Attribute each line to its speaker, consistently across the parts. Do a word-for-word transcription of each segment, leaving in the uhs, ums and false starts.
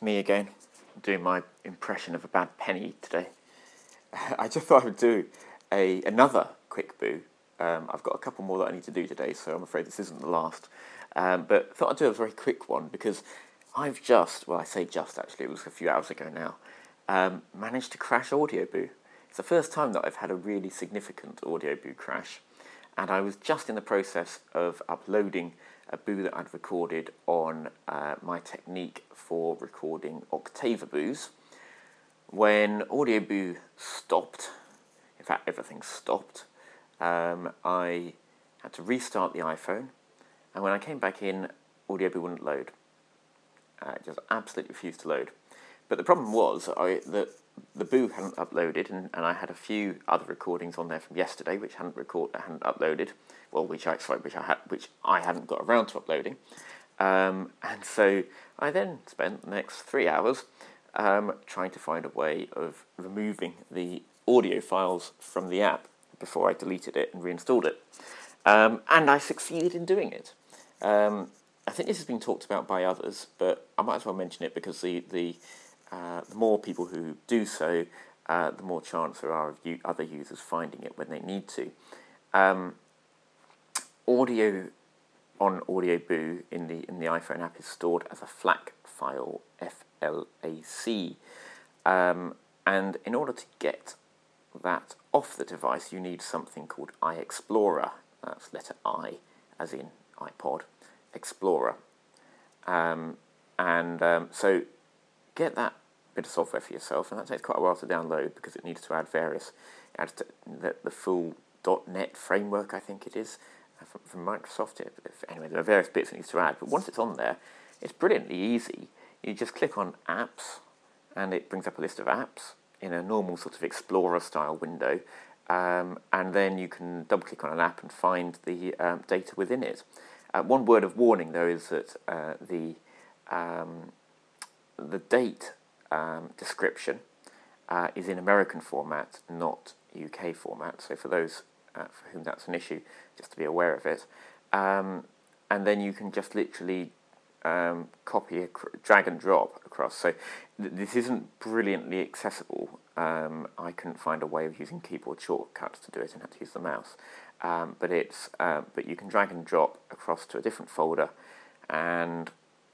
Speaker 1: Me again, doing my impression of a bad penny today. I just thought I would do a another quick boo. Um, I've got a couple more that I need to do today, so I'm afraid this isn't the last. Um, but thought I'd do a very quick one because I've just, well I say just actually, it was a few hours ago now, um, managed to crash AudioBoo. It's the first time that I've had a really significant AudioBoo crash, and I was just in the process of uploading a boo that I'd recorded on uh, my technique for recording Octava boos when AudioBoo stopped. In fact, everything stopped. Um, I had to restart the iPhone, and when I came back in, AudioBoo wouldn't load. Uh, it just absolutely refused to load. But the problem was I, that the boo hadn't uploaded, and, and I had a few other recordings on there from yesterday which hadn't record hadn't uploaded. Well, which I sorry, which I had which I hadn't got around to uploading. Um, and so I then spent the next three hours um, trying to find a way of removing the audio files from the app before I deleted it and reinstalled it. Um, and I succeeded in doing it. Um, I think this has been talked about by others, but I might as well mention it because the the, uh, the more people who do so, uh, the more chance there are of you, other users finding it when they need to. Um, audio on AudioBoo in the in the iPhone app is stored as a FLAC file, F L A C, um, and in order to get that off the device, you need something called iExplorer. That's letter I, as in iPod, Explorer. Um, and um, so get that bit of software for yourself, and that takes quite a while to download because it needs to add various, it adds to the, the full dot net framework, I think it is, uh, from, from Microsoft. It, if, anyway, there are various bits it needs to add, but once it's on there, it's brilliantly easy. You just click on Apps, and it brings up a list of apps in a normal sort of Explorer-style window, um, and then you can double-click on an app and find the um, data within it. Uh, one word of warning, though, is that uh, the um, the date um, description uh, is in American format, not U K format. So for those uh, for whom that's an issue, just to be aware of it. Um, and then you can just literally um, copy, a cr- drag and drop across. So th- this isn't brilliantly accessible. Um, I couldn't find a way of using keyboard shortcuts to do it and had to use the mouse. Um, but it's uh, but you can drag and drop across to a different folder, and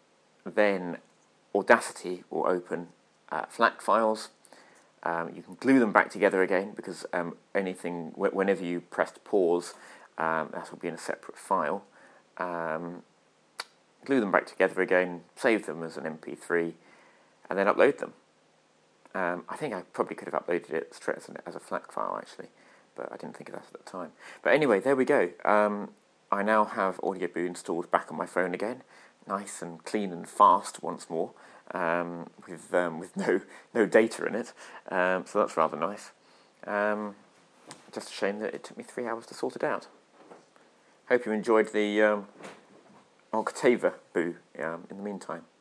Speaker 1: then Audacity will open uh, FLAC files. Um, you can glue them back together again because um, anything w- whenever you pressed pause, um, that will be in a separate file. Um, glue them back together again, save them as an M P three, and then upload them. Um, I think I probably could have uploaded it straight as, an, as a FLAC file actually, but I didn't think of that at the time. But anyway, there we go. Um, I now have AudioBoo installed back on my phone again, nice and clean and fast once more, um, with um, with no no data in it. Um, so that's rather nice. Um, just a shame that it took me three hours to sort it out. Hope you enjoyed the um, Octava boo um, in the meantime.